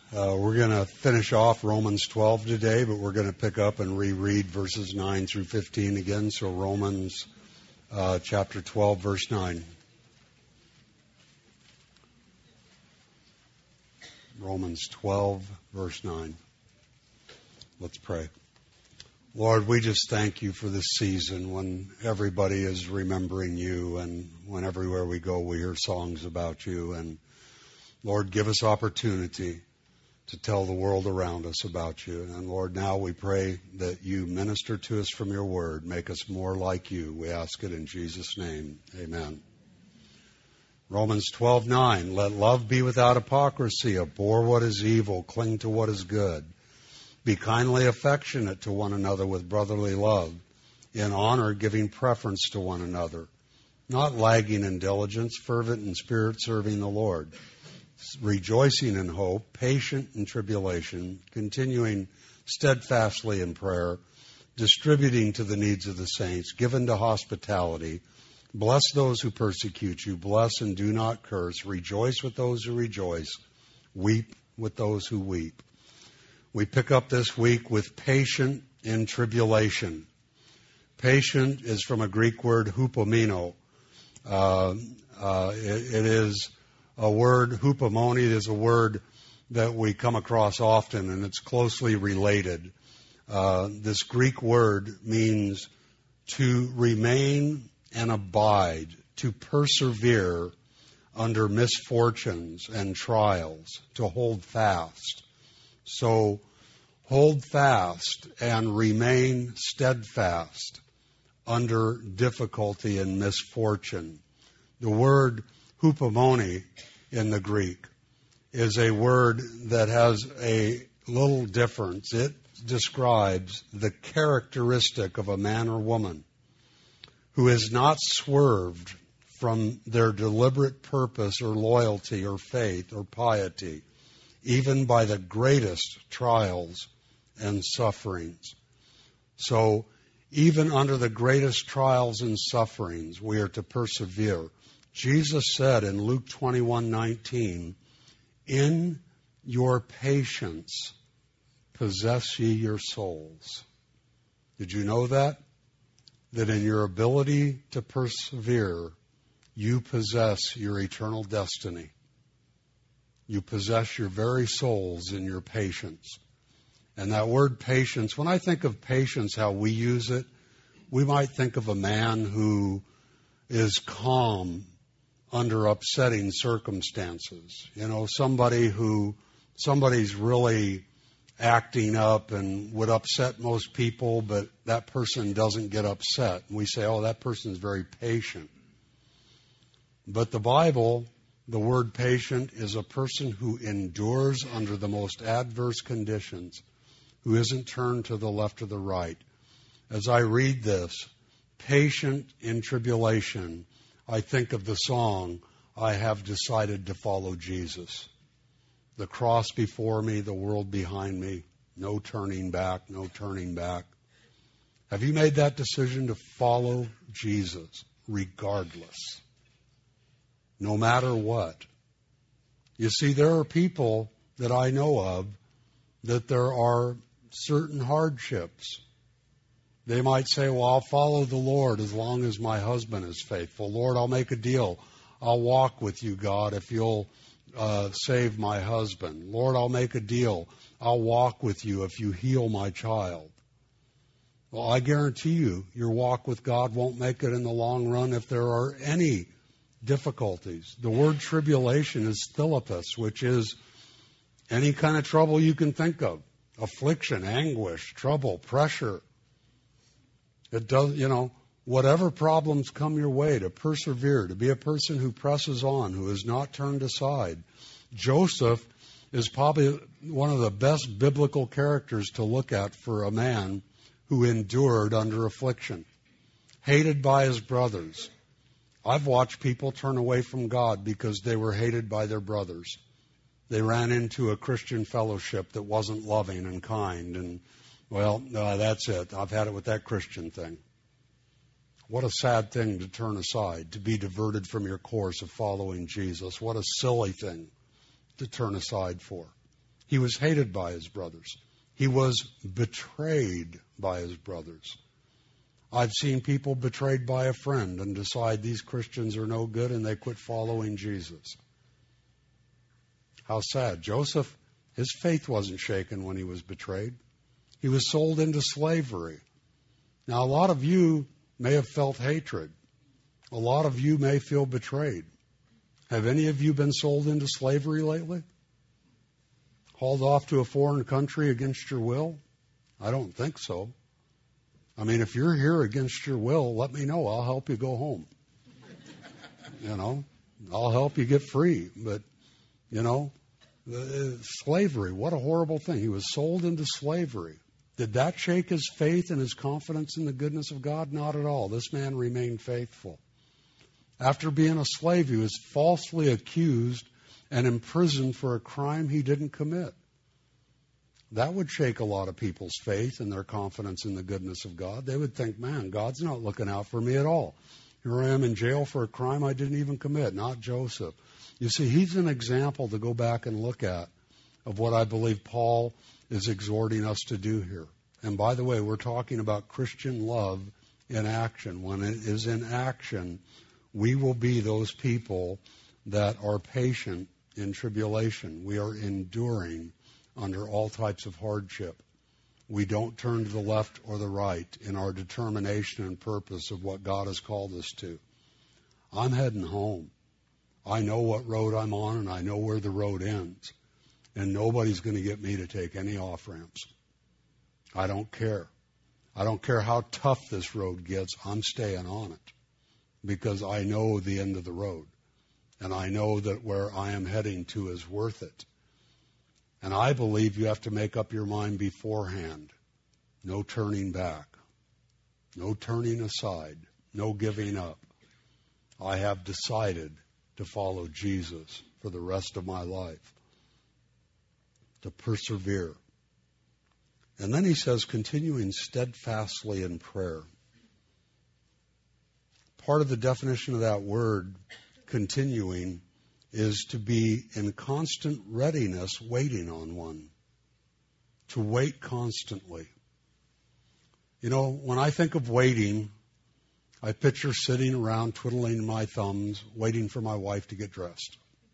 We're going to finish off Romans 12 today, but we're going to pick up and reread verses 9 through 15 again. So Romans chapter 12, verse 9. Romans 12, verse 9. Let's pray. Lord, we just thank you for this season when everybody is remembering you, and when everywhere we go we hear songs about you. And Lord, give us opportunity to tell the world around us about you. And Lord, now we pray that you minister to us from your word. Make us more like you. We ask it in Jesus' name. Amen. Romans 12:9. Let love be without hypocrisy. Abhor what is evil. Cling to what is good. Be kindly affectionate to one another with brotherly love, in honor giving preference to one another, not lagging in diligence, fervent in spirit, serving the Lord, rejoicing in hope, patient in tribulation, continuing steadfastly in prayer, distributing to the needs of the saints, given to hospitality. Bless those who persecute you. Bless and do not curse. Rejoice with those who rejoice. Weep with those who weep. We pick up this week with patient in tribulation. Patient is from a Greek word, hupomeno. It is a word, hupomone is a word that we come across often, and it's closely related. This Greek word means to remain and abide, to persevere under misfortunes and trials, to hold fast. So hold fast and remain steadfast under difficulty and misfortune. The word hupomone in the Greek is a word that has a little difference. It describes the characteristic of a man or woman who has not swerved from their deliberate purpose or loyalty or faith or piety, even by the greatest trials and sufferings. So even under the greatest trials and sufferings, we are to persevere. Jesus said in Luke 21:19, in your patience possess ye your souls. Did you know that? That in your ability to persevere, you possess your eternal destiny. You possess your very souls in your patience. And that word patience, when I think of patience, how we use it, we might think of a man who is calm under upsetting circumstances. You know, somebody's really acting up and would upset most people, but that person doesn't get upset. And we say, oh, that person's very patient. But the Bible, the word patient is a person who endures under the most adverse conditions, who isn't turned to the left or the right. As I read this, patient in tribulation, I think of the song, I have decided to follow Jesus. The cross before me, the world behind me, no turning back, no turning back. Have you made that decision to follow Jesus regardless? No matter what. You see, there are people that I know of that there are certain hardships. They might say, well, I'll follow the Lord as long as my husband is faithful. Lord, I'll make a deal. I'll walk with you, God, if you'll save my husband. Lord, I'll make a deal. I'll walk with you if you heal my child. Well, I guarantee you, your walk with God won't make it in the long run if there are any difficulties. The word tribulation is thilipus, which is any kind of trouble you can think of. Affliction, anguish, trouble, pressure. It does, whatever problems come your way, to persevere, to be a person who presses on, who is not turned aside. Joseph is probably one of the best biblical characters to look at for a man who endured under affliction, hated by his brothers. I've watched people turn away from God because they were hated by their brothers. They ran into a Christian fellowship that wasn't loving and kind, and, that's it. I've had it with that Christian thing. What a sad thing to turn aside, to be diverted from your course of following Jesus. What a silly thing to turn aside for. He was hated by his brothers. He was betrayed by his brothers. I've seen people betrayed by a friend and decide these Christians are no good and they quit following Jesus. How sad. Joseph, his faith wasn't shaken when he was betrayed. He was sold into slavery. Now, a lot of you may have felt hatred. A lot of you may feel betrayed. Have any of you been sold into slavery lately? Hauled off to a foreign country against your will? I don't think so. I mean, if you're here against your will, let me know. I'll help you go home. I'll help you get free. But, slavery, what a horrible thing. He was sold into slavery. Did that shake his faith and his confidence in the goodness of God? Not at all. This man remained faithful. After being a slave, he was falsely accused and imprisoned for a crime he didn't commit. That would shake a lot of people's faith and their confidence in the goodness of God. They would think, man, God's not looking out for me at all. Here I am in jail for a crime I didn't even commit, not Joseph. You see, he's an example to go back and look at of what I believe Paul is exhorting us to do here. And by the way, we're talking about Christian love in action. When it is in action, we will be those people that are patient in tribulation. We are enduring under all types of hardship. We don't turn to the left or the right in our determination and purpose of what God has called us to. I'm heading home. I know what road I'm on, and I know where the road ends. And nobody's going to get me to take any off-ramps. I don't care. I don't care how tough this road gets. I'm staying on it because I know the end of the road. And I know that where I am heading to is worth it. And I believe you have to make up your mind beforehand. No turning back. No turning aside. No giving up. I have decided to follow Jesus for the rest of my life. To persevere. And then he says, continuing steadfastly in prayer. Part of the definition of that word, continuing, is to be in constant readiness, waiting on one. To wait constantly. When I think of waiting, I picture sitting around twiddling my thumbs, waiting for my wife to get dressed.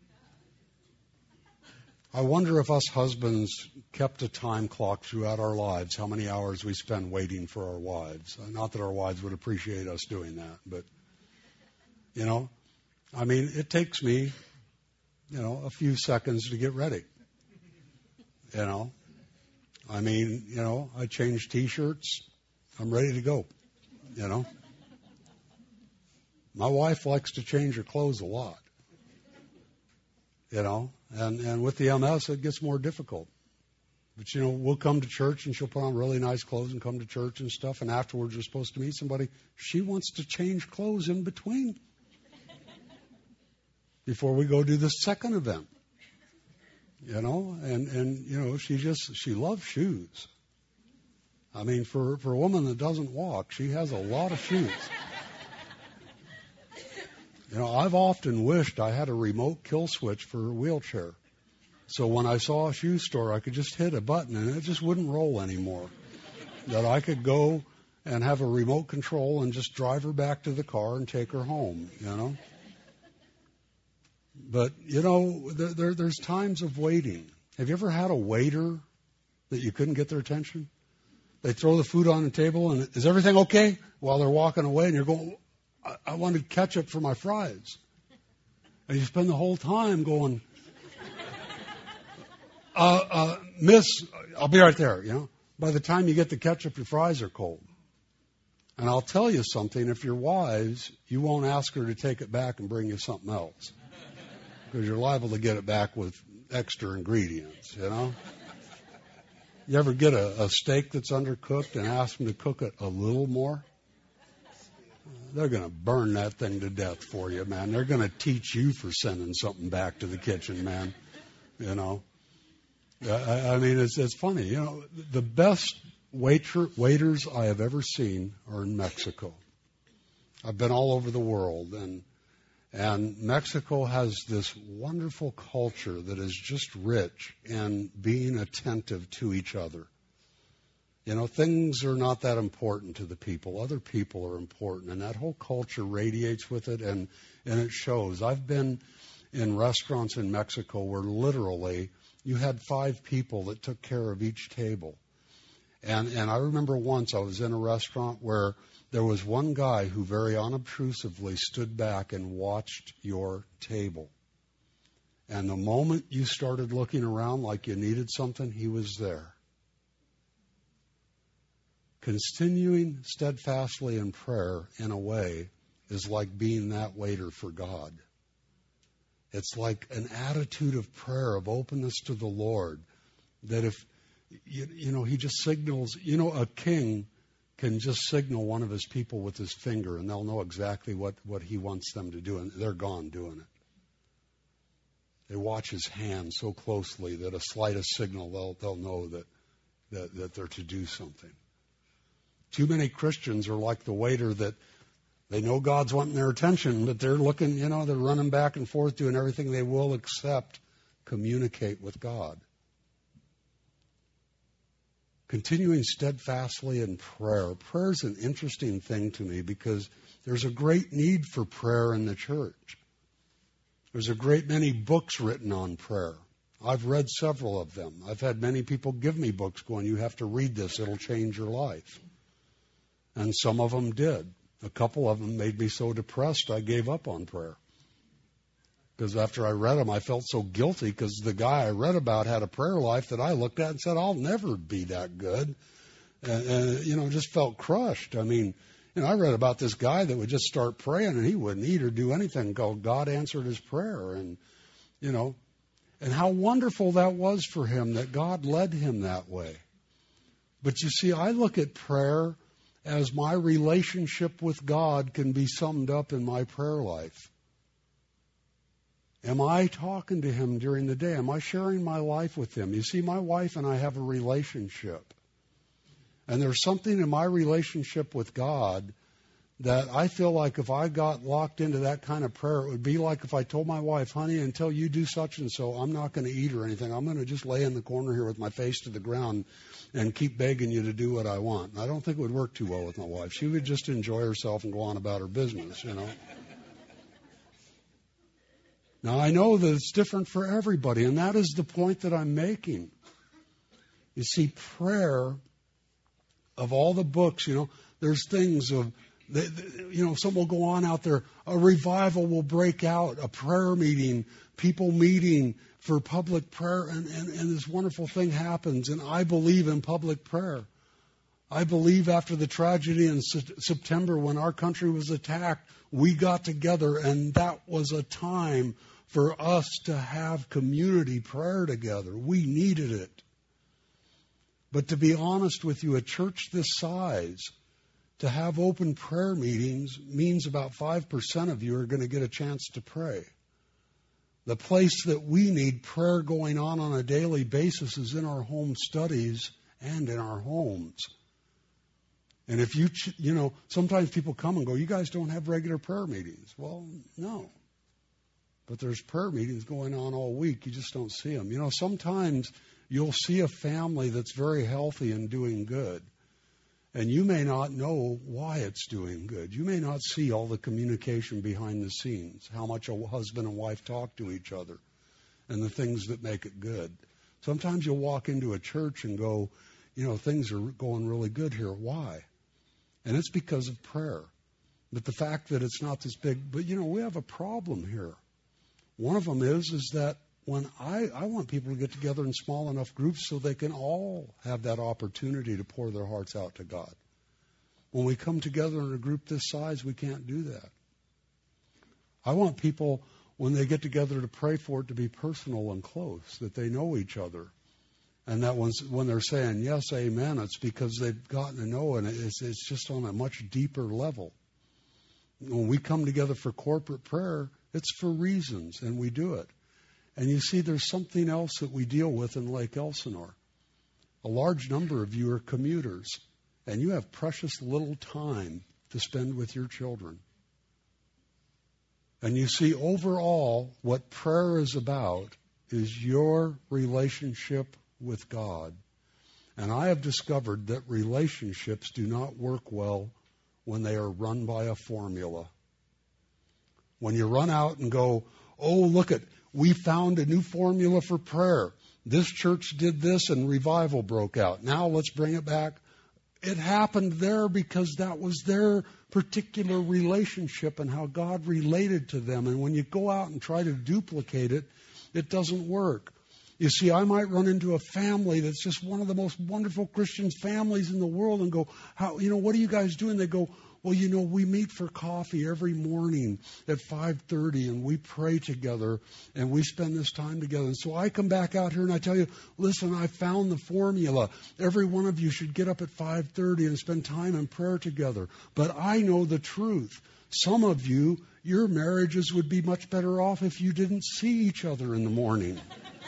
I wonder if us husbands kept a time clock throughout our lives, how many hours we spend waiting for our wives. Not that our wives would appreciate us doing that, but, it takes me, a few seconds to get ready. I change T-shirts. I'm ready to go, My wife likes to change her clothes a lot, and with the MS, it gets more difficult. But, we'll come to church and she'll put on really nice clothes and come to church and stuff. And afterwards, we're supposed to meet somebody. She wants to change clothes in between before we go do the second event. She loves shoes. For a woman that doesn't walk, she has a lot of shoes. I've often wished I had a remote kill switch for a wheelchair. So when I saw a shoe store, I could just hit a button and it just wouldn't roll anymore. That I could go and have a remote control and just drive her back to the car and take her home, But, there's times of waiting. Have you ever had a waiter that you couldn't get their attention? They throw the food on the table and, is everything okay? While they're walking away and you're going, I wanted ketchup for my fries. And you spend the whole time going, miss, I'll be right there, By the time you get the ketchup, your fries are cold. And I'll tell you something, if you're wise, you won't ask her to take it back and bring you something else. Because you're liable to get it back with extra ingredients, You ever get a steak that's undercooked and ask them to cook it a little more? They're going to burn that thing to death for you, man. They're going to teach you for sending something back to the kitchen, man. It's funny. The best waiters I have ever seen are in Mexico. I've been all over the world, And Mexico has this wonderful culture that is just rich in being attentive to each other. You know, things are not that important to the people. Other people are important. And that whole culture radiates with it, and it shows. I've been in restaurants in Mexico where literally you had 5 people that took care of each table. And I remember once I was in a restaurant where there was one guy who very unobtrusively stood back and watched your table. And the moment you started looking around like you needed something, he was there. Continuing steadfastly in prayer, in a way, is like being that waiter for God. It's like an attitude of prayer, of openness to the Lord, that if, you know, he just signals, you know, a king can just signal one of his people with his finger, and they'll know exactly what he wants them to do, and they're gone doing it. They watch his hand so closely that a slightest signal, they'll know that they're to do something. Too many Christians are like the waiter that they know God's wanting their attention, but they're looking, you know, they're running back and forth doing everything they will except communicate with God. Continuing steadfastly in prayer. Prayer is an interesting thing to me because there's a great need for prayer in the church. There's a great many books written on prayer. I've read several of them. I've had many people give me books going, you have to read this, it'll change your life. And some of them did. A couple of them made me so depressed I gave up on prayer. Because after I read them, I felt so guilty because the guy I read about had a prayer life that I looked at and said, I'll never be that good. And you know, just felt crushed. I mean, you know, I read about this guy that would just start praying and he wouldn't eat or do anything until God answered his prayer. And, you know, and how wonderful that was for him that God led him that way. But you see, I look at prayer as my relationship with God can be summed up in my prayer life. Am I talking to him during the day? Am I sharing my life with him? You see, my wife and I have a relationship. And there's something in my relationship with God that I feel like if I got locked into that kind of prayer, it would be like if I told my wife, honey, until you do such and so, I'm not going to eat or anything. I'm going to just lay in the corner here with my face to the ground and keep begging you to do what I want. And I don't think it would work too well with my wife. She would just enjoy herself and go on about her business, you know. Now, I know that it's different for everybody, and that is the point that I'm making. You see, prayer, of all the books, you know, there's things of, you know, some will go on out there, a revival will break out, a prayer meeting, people meeting for public prayer, and this wonderful thing happens, and I believe in public prayer. I believe after the tragedy in September when our country was attacked, we got together, and that was a time for us to have community prayer together. We needed it. But to be honest with you, a church this size, to have open prayer meetings means about 5% of you are going to get a chance to pray. The place that we need prayer going on a daily basis is in our home studies and in our homes. And if you know, sometimes people come and go, you guys don't have regular prayer meetings. Well, no. But there's prayer meetings going on all week. You just don't see them. You know, sometimes you'll see a family that's very healthy and doing good. And you may not know why it's doing good. You may not see all the communication behind the scenes, how much a husband and wife talk to each other, and the things that make it good. Sometimes you'll walk into a church and go, you know, things are going really good here. Why? And it's because of prayer. But the fact that it's not this big, but, you know, we have a problem here. One of them is that when I want people to get together in small enough groups so they can all have that opportunity to pour their hearts out to God. When we come together in a group this size, we can't do that. I want people, when they get together to pray for it, to be personal and close, that they know each other. And that when they're saying, yes, amen, it's because they've gotten to know, and it's just on a much deeper level. When we come together for corporate prayer, it's for reasons, and we do it. And you see, there's something else that we deal with in Lake Elsinore. A large number of you are commuters, and you have precious little time to spend with your children. And you see, overall, what prayer is about is your relationship with God. And I have discovered that relationships do not work well when they are run by a formula. When you run out and go, oh, look at, we found a new formula for prayer. This church did this and revival broke out. Now let's bring it back. It happened there because that was their particular relationship and how God related to them. And when you go out and try to duplicate it, it doesn't work. You see, I might run into a family that's just one of the most wonderful Christian families in the world and go, what are you guys doing? They go, well, we meet for coffee every morning at 5:30 and we pray together and we spend this time together. And so I come back out here and I tell you, listen, I found the formula. Every one of you should get up at 5:30 and spend time in prayer together. But I know the truth. Some of you, your marriages would be much better off if you didn't see each other in the morning.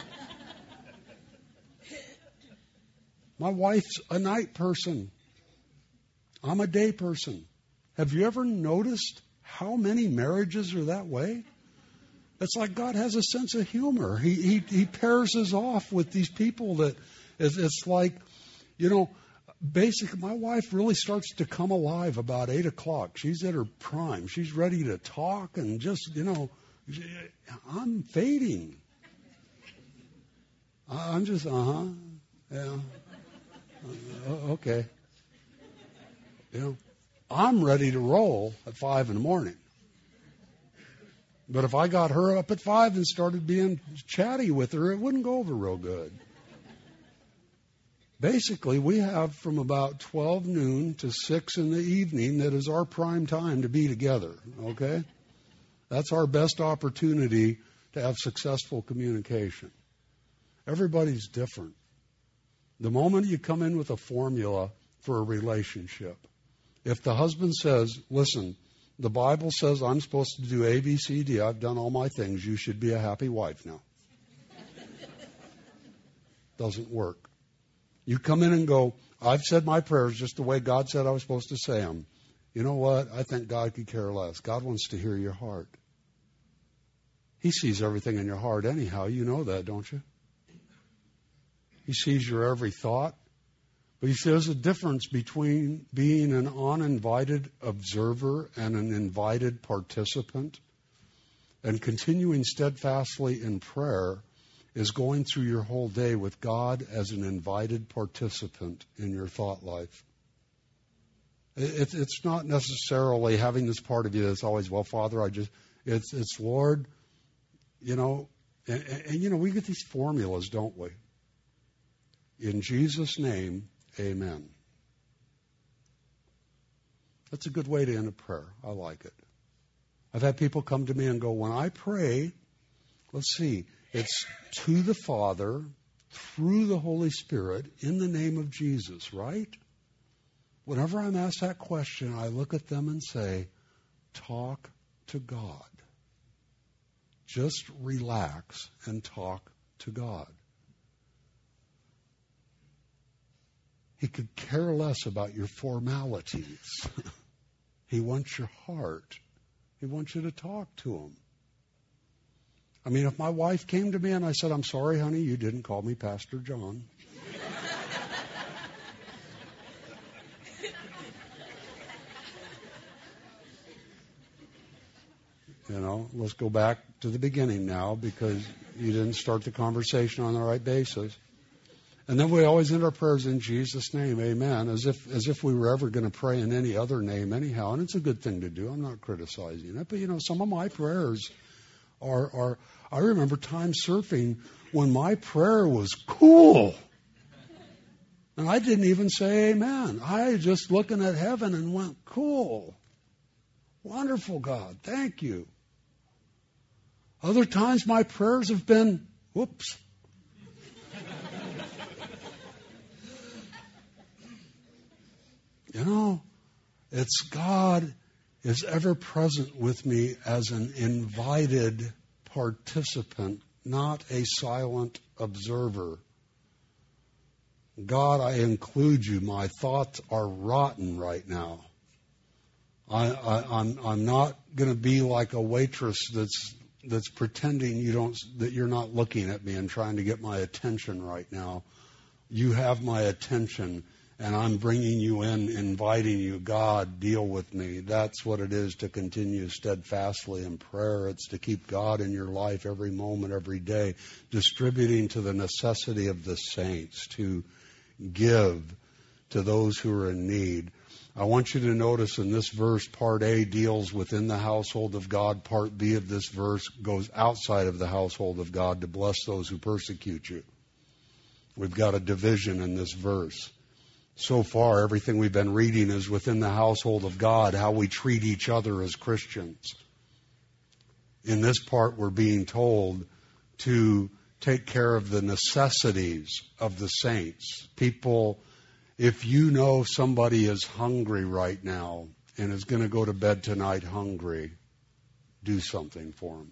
My wife's a night person. I'm a day person. Have you ever noticed how many marriages are that way? It's like God has a sense of humor. He pairs us off with these people that it's like, basically my wife really starts to come alive about 8 o'clock. She's at her prime. She's ready to talk and just, I'm fading. I'm just, yeah. Okay. I'm ready to roll at 5 in the morning. But if I got her up at 5 and started being chatty with her, it wouldn't go over real good. Basically, we have from about 12 noon to 6 in the evening that is our prime time to be together, okay? That's our best opportunity to have successful communication. Everybody's different. The moment you come in with a formula for a relationship, if the husband says, listen, the Bible says I'm supposed to do A, B, C, D. I've done all my things. You should be a happy wife now. Doesn't work. You come in and go, I've said my prayers just the way God said I was supposed to say them. You know what? I think God could care less. God wants to hear your heart. He sees everything in your heart anyhow. You know that, don't you? He sees your every thought. But you see, there's a difference between being an uninvited observer and an invited participant. And continuing steadfastly in prayer is going through your whole day with God as an invited participant in your thought life. It's not necessarily having this part of you that's always, well, Father, it's Lord, and we get these formulas, don't we? In Jesus' name, amen. That's a good way to end a prayer. I like it. I've had people come to me and go, when I pray, let's see, it's to the Father, through the Holy Spirit, in the name of Jesus, right? Whenever I'm asked that question, I look at them and say, talk to God. Just relax and talk to God. He could care less about your formalities. He wants your heart. He wants you to talk to him. I mean, if my wife came to me and I said, I'm sorry, honey, you didn't call me Pastor John. Let's go back to the beginning now because you didn't start the conversation on the right basis. And then we always end our prayers in Jesus' name, amen, as if we were ever going to pray in any other name anyhow. And it's a good thing to do. I'm not criticizing it. But, some of my prayers are I remember time surfing when my prayer was cool. And I didn't even say amen. I just looking at heaven and went, cool. Wonderful, God. Thank you. Other times my prayers have been, whoops. It's God is ever present with me as an invited participant, not a silent observer. God, I include you. My thoughts are rotten right now. I'm not going to be like a waitress that's pretending that you're not looking at me and trying to get my attention right now. You have my attention, and I'm bringing you in, inviting you. God, deal with me. That's what it is to continue steadfastly in prayer. It's to keep God in your life every moment, every day, distributing to the necessity of the saints, to give to those who are in need. I want you to notice in this verse, part A deals within the household of God. Part B of this verse goes outside of the household of God to bless those who persecute you. We've got a division in this verse. So far, everything we've been reading is within the household of God, how we treat each other as Christians. In this part, we're being told to take care of the necessities of the saints. People, if you know somebody is hungry right now and is going to go to bed tonight hungry, do something for them.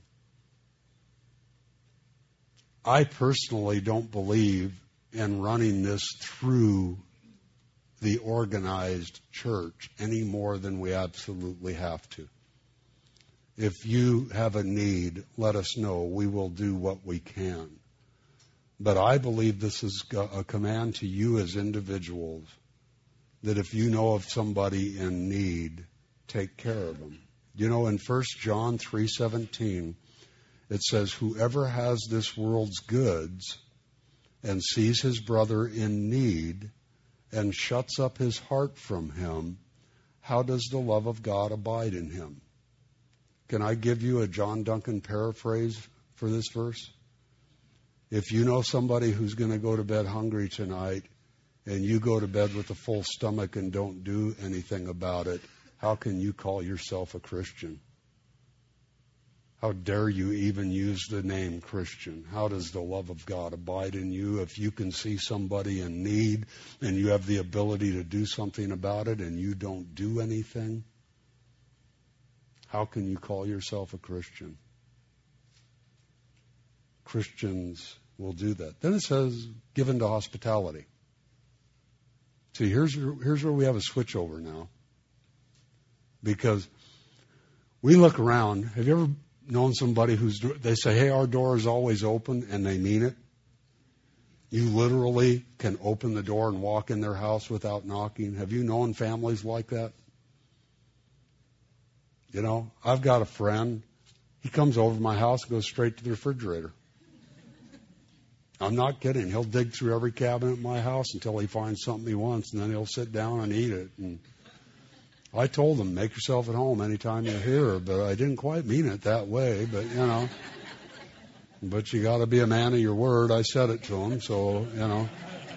I personally don't believe in running this through the organized church any more than we absolutely have to. If you have a need, let us know. We will do what we can. But I believe this is a command to you as individuals, that if you know of somebody in need, take care of them. You know, in 1 John 3:17, it says, whoever has this world's goods and sees his brother in need and shuts up his heart from him, how does the love of God abide in him? Can I give you a John Duncan paraphrase for this verse? If you know somebody who's going to go to bed hungry tonight and you go to bed with a full stomach and don't do anything about it, how can you call yourself a Christian? How dare you even use the name Christian? How does the love of God abide in you if you can see somebody in need and you have the ability to do something about it and you don't do anything? How can you call yourself a Christian? Christians will do that. Then it says, given to hospitality. See, here's where we have a switch over now. Because we look around. Have you ever known somebody they say, hey, our door is always open, and they mean it? You literally can open the door and walk in their house without knocking. Have you known families like that? You know, I've got a friend. He comes over to my house and goes straight to the refrigerator. I'm not kidding. He'll dig through every cabinet in my house until he finds something he wants, and then he'll sit down and eat it. And I told him, make yourself at home anytime you're here, but I didn't quite mean it that way, but, you know. But you got to be a man of your word. I said it to him, so, you know.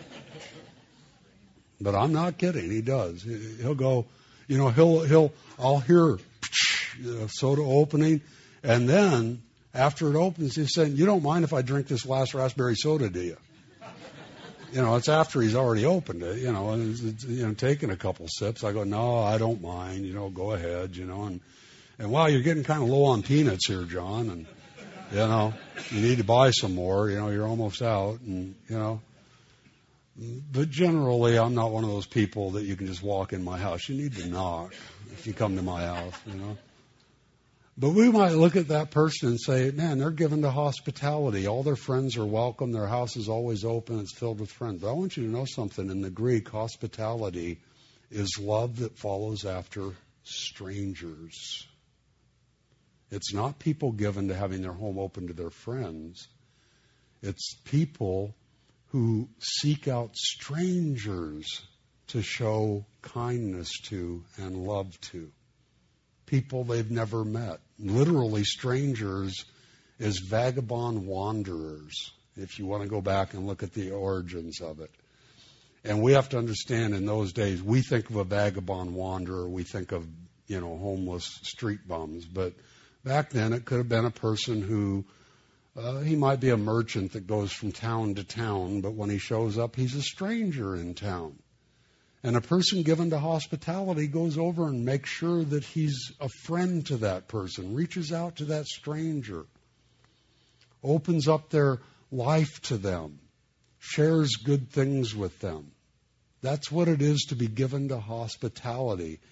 But I'm not kidding. He does. He'll go, you know, I'll hear soda opening, and then after it opens, he's saying, you don't mind if I drink this last raspberry soda, do you? You know, it's after he's already opened it, you know, and it's taking a couple sips. I go, no, I don't mind, you know, go ahead, you know. And wow, you're getting kind of low on peanuts here, John, and, you know, you need to buy some more, you know, you're almost out, and, you know. But generally, I'm not one of those people that you can just walk in my house. You need to knock if you come to my house, you know. But we might look at that person and say, man, they're given to hospitality. All their friends are welcome. Their house is always open. It's filled with friends. But I want you to know something. In the Greek, hospitality is love that follows after strangers. It's not people given to having their home open to their friends. It's people who seek out strangers to show kindness to and love to. People they've never met. Literally, strangers is vagabond wanderers, if you want to go back and look at the origins of it. And we have to understand, in those days, we think of a vagabond wanderer, we think of, you know, homeless street bums. But back then, it could have been a person who, he might be a merchant that goes from town to town, but when he shows up, he's a stranger in town. And a person given to hospitality goes over and makes sure that he's a friend to that person, reaches out to that stranger, opens up their life to them, shares good things with them. That's what it is to be given to hospitality.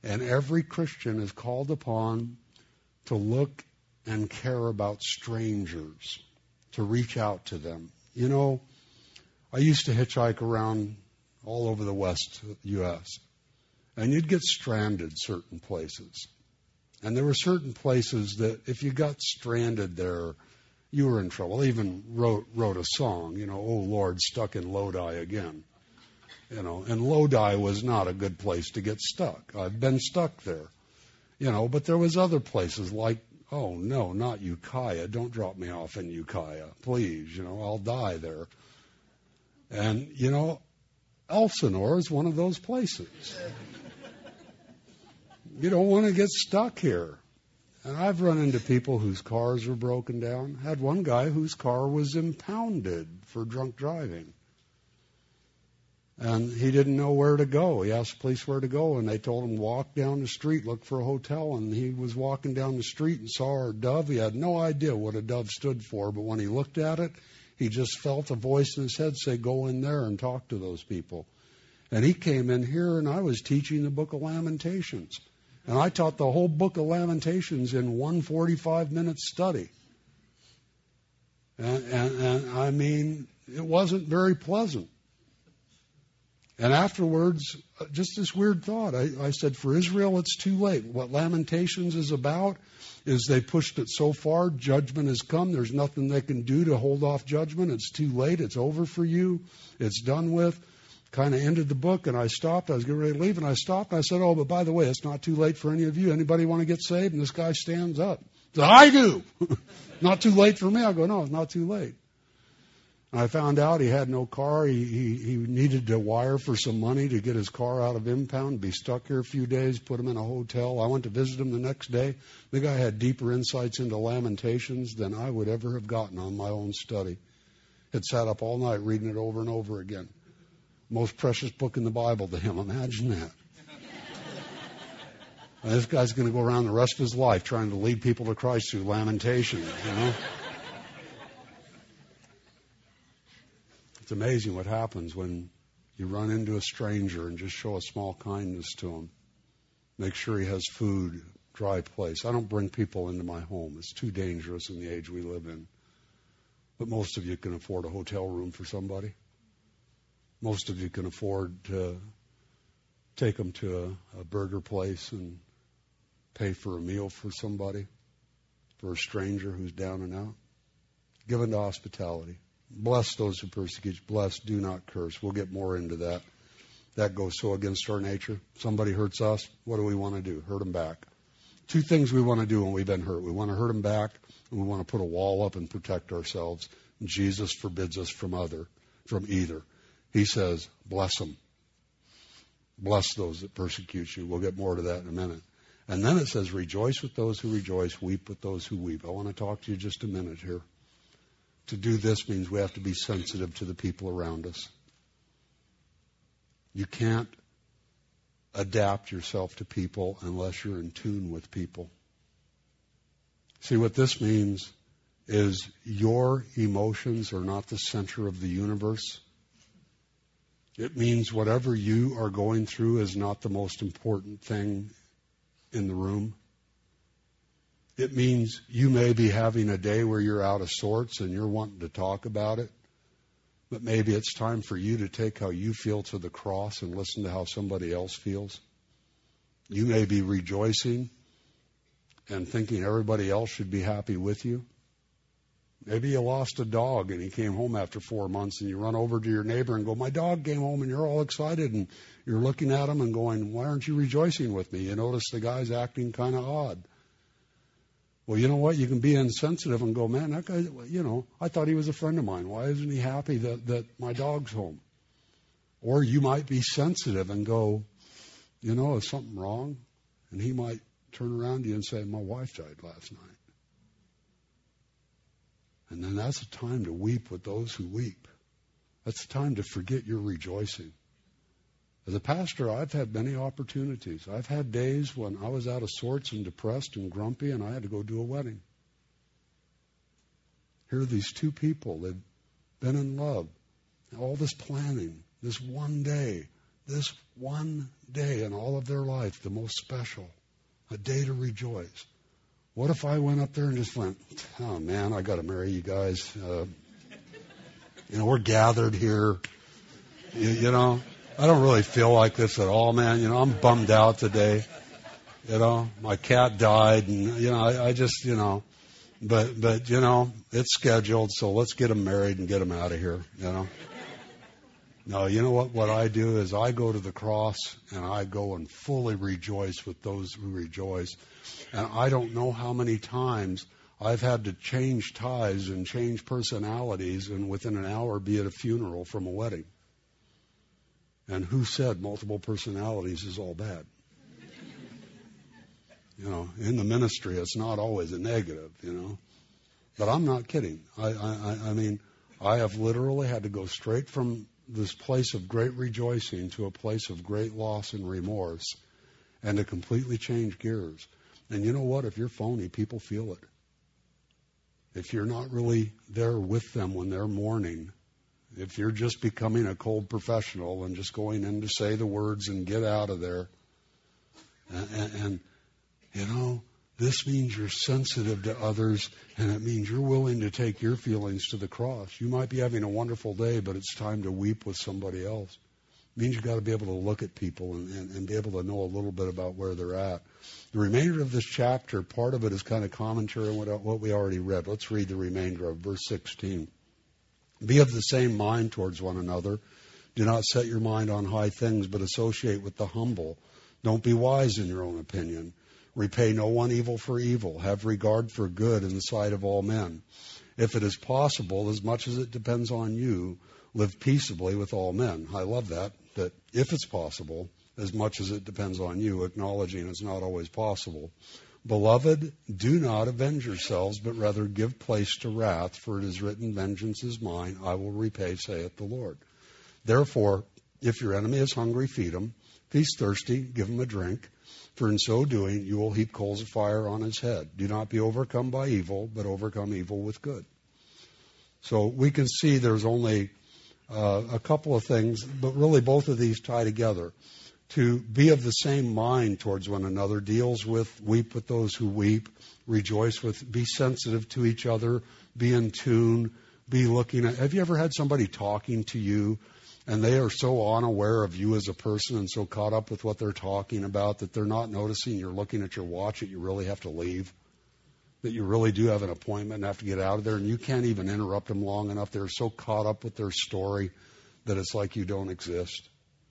And every Christian is called upon to look and care about strangers, to reach out to them. You know, I used to hitchhike around all over the West U.S., and you'd get stranded certain places. And there were certain places that if you got stranded there, you were in trouble. I even wrote a song, you know, "Oh Lord, stuck in Lodi again." You know, and Lodi was not a good place to get stuck. I've been stuck there. You know, but there was other places like, oh no, not Ukiah. Don't drop me off in Ukiah, please. You know, I'll die there. And, you know, Elsinore is one of those places. You don't want to get stuck here. And I've run into people whose cars are broken down. Had one guy whose car was impounded for drunk driving. And he didn't know where to go. He asked the police where to go, and they told him, walk down the street, look for a hotel. And he was walking down the street and saw a dove. He had no idea what a dove stood for, but when he looked at it, he just felt a voice in his head say, go in there and talk to those people. And he came in here, and I was teaching the book of Lamentations. And I taught the whole book of Lamentations in one 45-minute study. And I mean, it wasn't very pleasant. And afterwards, just this weird thought. I said, for Israel, it's too late. What Lamentations is about is they pushed it so far, judgment has come. There's nothing they can do to hold off judgment. It's too late. It's over for you. It's done with. Kind of ended the book, and I stopped. I was getting ready to leave, and I stopped. And I said, oh, but by the way, it's not too late for any of you. Anybody want to get saved? And this guy stands up. He said, I do. Not too late for me. I go, no, it's not too late. I found out he had no car. He needed to wire for some money to get his car out of impound, be stuck here a few days, put him in a hotel. I went to visit him the next day. The guy had deeper insights into Lamentations than I would ever have gotten on my own study. Had sat up all night reading it over and over again. Most precious book in the Bible to him. Imagine that. And this guy's going to go around the rest of his life trying to lead people to Christ through Lamentations, you know. It's amazing what happens when you run into a stranger and just show a small kindness to him. Make sure he has food, dry place. I don't bring people into my home. It's too dangerous in the age we live in. But most of you can afford a hotel room for somebody. Most of you can afford to take them to a burger place and pay for a meal for somebody, for a stranger who's down and out. Give into hospitality. Bless those who persecute you. Bless, do not curse. We'll get more into that. That goes so against our nature. Somebody hurts us. What do we want to do? Hurt them back. Two things we want to do when we've been hurt. We want to hurt them back, and we want to put a wall up and protect ourselves. And Jesus forbids us from either. He says, bless them. Bless those that persecute you. We'll get more to that in a minute. And then it says, rejoice with those who rejoice, weep with those who weep. I want to talk to you just a minute here. To do this means we have to be sensitive to the people around us. You can't adapt yourself to people unless you're in tune with people. See, what this means is your emotions are not the center of the universe. It means whatever you are going through is not the most important thing in the room. It means you may be having a day where you're out of sorts and you're wanting to talk about it. But maybe it's time for you to take how you feel to the cross and listen to how somebody else feels. You may be rejoicing and thinking everybody else should be happy with you. Maybe you lost a dog and he came home after 4 months, and you run over to your neighbor and go, my dog came home, and you're all excited and you're looking at him and going, why aren't you rejoicing with me? You notice the guy's acting kind of odd. Well, you know what? You can be insensitive and go, man, that guy, I thought he was a friend of mine. Why isn't he happy that my dog's home? Or you might be sensitive and go, is something wrong? And he might turn around to you and say, my wife died last night. And then that's a time to weep with those who weep. That's a time to forget your rejoicing. As a pastor, I've had many opportunities. I've had days when I was out of sorts and depressed and grumpy, and I had to go do a wedding. Here are these two people. They've been in love. All this planning, this one day, this one day in all of their life, the most special, a day to rejoice. What if I went up there and just went, oh man, I got to marry you guys. We're gathered here. You know, I don't really feel like this at all, man. You know, I'm bummed out today. You know, my cat died, and I just, but it's scheduled, so let's get them married and get them out of here. No, you know what? What I do is I go to the cross and I go and fully rejoice with those who rejoice. And I don't know how many times I've had to change ties and change personalities and within an hour be at a funeral from a wedding. And who said multiple personalities is all bad? In the ministry, it's not always a negative, But I'm not kidding. I mean, I have literally had to go straight from this place of great rejoicing to a place of great loss and remorse and to completely change gears. And you know what? If you're phony, people feel it. If you're not really there with them when they're mourning, if you're just becoming a cold professional and just going in to say the words and get out of there, and this means you're sensitive to others, and it means you're willing to take your feelings to the cross. You might be having a wonderful day, but it's time to weep with somebody else. It means you've got to be able to look at people and be able to know a little bit about where they're at. The remainder of this chapter, part of it is kind of commentary on what we already read. Let's read the remainder of verse 16. Be of the same mind towards one another. Do not set your mind on high things, but associate with the humble. Don't be wise in your own opinion. Repay no one evil for evil. Have regard for good in the sight of all men. If it is possible, as much as it depends on you, live peaceably with all men. I love that if it's possible, as much as it depends on you, acknowledging it's not always possible. Beloved, do not avenge yourselves, but rather give place to wrath, for it is written, vengeance is mine, I will repay, saith the Lord. Therefore, if your enemy is hungry, feed him. If he's thirsty, give him a drink. For in so doing, you will heap coals of fire on his head. Do not be overcome by evil, but overcome evil with good. So we can see there's only a couple of things, but really both of these tie together. To be of the same mind towards one another deals with weep with those who weep, rejoice with, be sensitive to each other, be in tune, be looking at. Have you ever had somebody talking to you and they are so unaware of you as a person and so caught up with what they're talking about that they're not noticing you're looking at your watch that you really have to leave, that you really do have an appointment and have to get out of there, and you can't even interrupt them long enough. They're so caught up with their story that it's like you don't exist.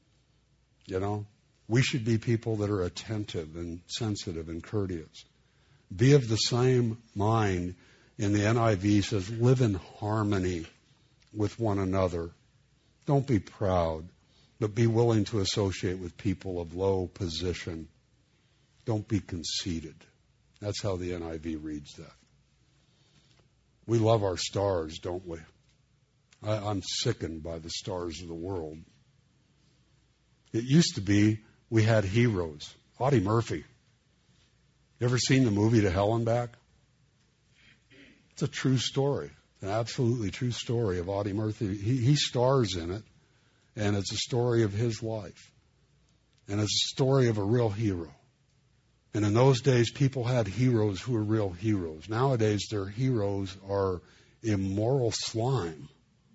We should be people that are attentive and sensitive and courteous. Be of the same mind. In the NIV says, live in harmony with one another. Don't be proud, but be willing to associate with people of low position. Don't be conceited. That's how the NIV reads that. We love our stars, don't we? I'm sickened by the stars of the world. It used to be we had heroes. Audie Murphy. You ever seen the movie To Hell and Back? It's a true story, an absolutely true story of Audie Murphy. He stars in it, and it's a story of his life. And it's a story of a real hero. And in those days, people had heroes who were real heroes. Nowadays, their heroes are immoral slime.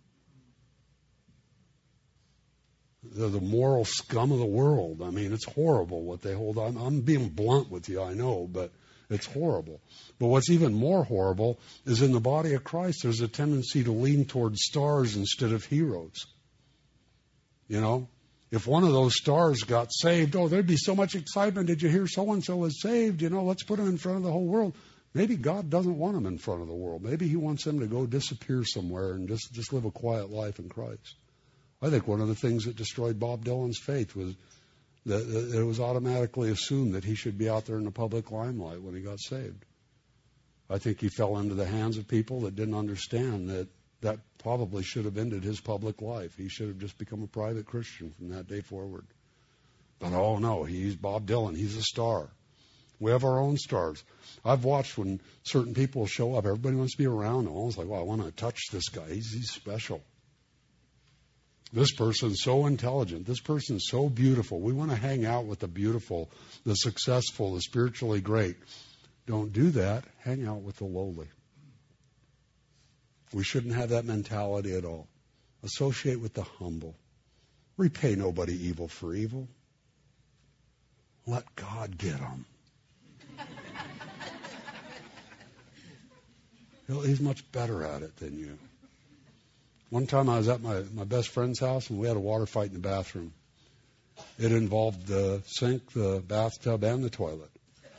They're the moral scum of the world. I mean, it's horrible what they hold on. I'm being blunt with you, I know, but it's horrible. But what's even more horrible is in the body of Christ, there's a tendency to lean towards stars instead of heroes. If one of those stars got saved, there'd be so much excitement. Did you hear so-and-so was saved? Let's put him in front of the whole world. Maybe God doesn't want him in front of the world. Maybe he wants him to go disappear somewhere and just live a quiet life in Christ. I think one of the things that destroyed Bob Dylan's faith was that it was automatically assumed that he should be out there in the public limelight when he got saved. I think he fell into the hands of people that didn't understand that probably should have ended his public life. He should have just become a private Christian from that day forward. But no, he's Bob Dylan. He's a star. We have our own stars. I've watched when certain people show up, everybody wants to be around them. I was like, I want to touch this guy. He's special. This person's so intelligent. This person's so beautiful. We want to hang out with the beautiful, the successful, the spiritually great. Don't do that. Hang out with the lowly. We shouldn't have that mentality at all. Associate with the humble. Repay nobody evil for evil. Let God get them. He's much better at it than you. One time I was at my best friend's house and we had a water fight in the bathroom. It involved the sink, the bathtub, and the toilet.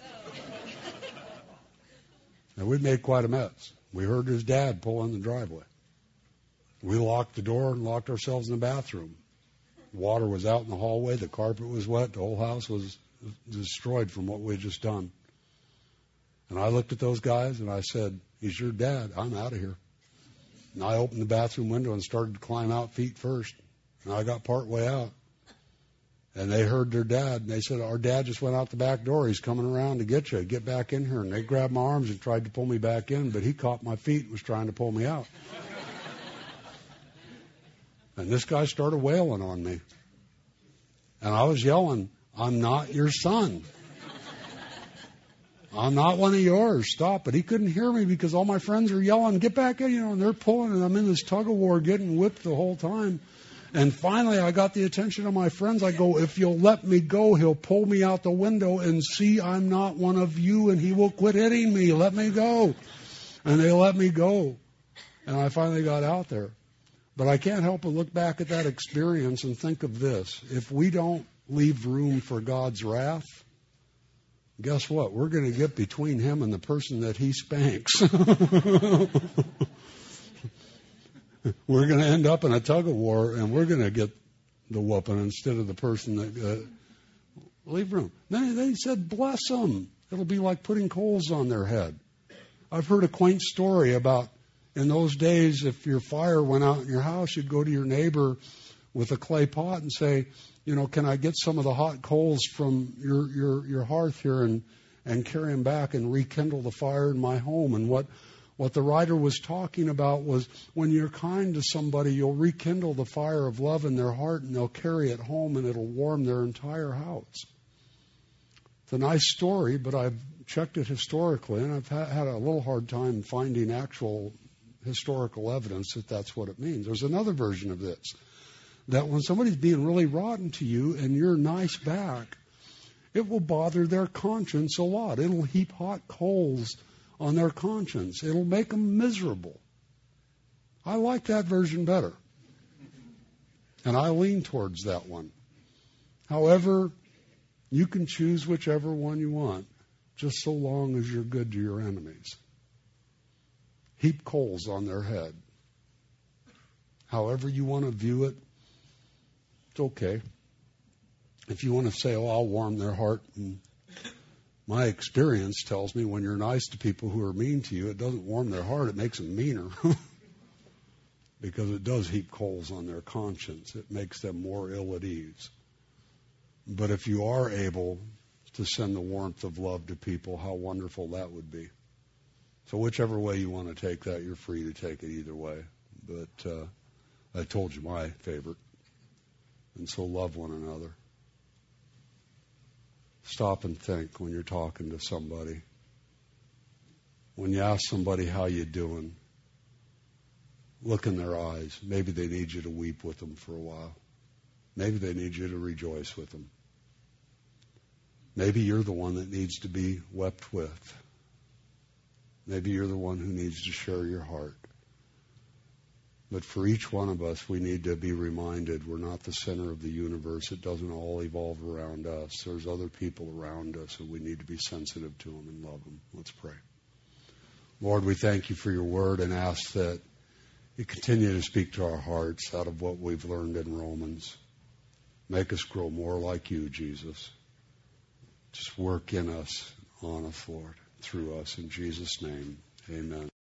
And we made quite a mess. We heard his dad pull in the driveway. We locked the door and locked ourselves in the bathroom. Water was out in the hallway. The carpet was wet. The whole house was destroyed from what we had just done. And I looked at those guys and I said, "He's your dad. I'm out of here." And I opened the bathroom window and started to climb out feet first. And I got part way out. And they heard their dad. And they said, "Our dad just went out the back door. He's coming around to get you. Get back in here." And they grabbed my arms and tried to pull me back in. But he caught my feet and was trying to pull me out. And this guy started wailing on me. And I was yelling, "I'm not your son. I'm not one of yours. Stop." But he couldn't hear me because all my friends are yelling, "Get back in," and they're pulling, and I'm in this tug of war getting whipped the whole time. And finally I got the attention of my friends. I go, "If you'll let me go, he'll pull me out the window and see I'm not one of you, and he will quit hitting me. Let me go." And they let me go. And I finally got out there. But I can't help but look back at that experience and think of this. If we don't leave room for God's wrath, guess what? We're going to get between him and the person that he spanks. We're going to end up in a tug of war, and we're going to get the whooping instead of the person that... leave room. Then he said, bless them. It'll be like putting coals on their head. I've heard a quaint story about in those days, if your fire went out in your house, you'd go to your neighbor with a clay pot and say, "Can I get some of the hot coals from your hearth here and carry them back and rekindle the fire in my home?" And what the writer was talking about was when you're kind to somebody, you'll rekindle the fire of love in their heart, and they'll carry it home, and it'll warm their entire house. It's a nice story, but I've checked it historically, and I've had a little hard time finding actual historical evidence that that's what it means. There's another version of this, that when somebody's being really rotten to you and you're nice back, it will bother their conscience a lot. It'll heap hot coals on their conscience. It'll make them miserable. I like that version better. And I lean towards that one. However, you can choose whichever one you want, just so long as you're good to your enemies. Heap coals on their head. However you want to view it, it's okay. If you want to say, I'll warm their heart, and my experience tells me when you're nice to people who are mean to you, it doesn't warm their heart, it makes them meaner. Because it does heap coals on their conscience. It makes them more ill at ease. But if you are able to send the warmth of love to people, how wonderful that would be. So whichever way you want to take that, you're free to take it either way. But I told you my favorite. And so love one another. Stop and think when you're talking to somebody. When you ask somebody how you doing, look in their eyes. Maybe they need you to weep with them for a while. Maybe they need you to rejoice with them. Maybe you're the one that needs to be wept with. Maybe you're the one who needs to share your heart. But for each one of us, we need to be reminded we're not the center of the universe. It doesn't all evolve around us. There's other people around us, and we need to be sensitive to them and love them. Let's pray. Lord, we thank you for your word and ask that you continue to speak to our hearts out of what we've learned in Romans. Make us grow more like you, Jesus. Just work in us, on us, Lord, through us. In Jesus' name, amen.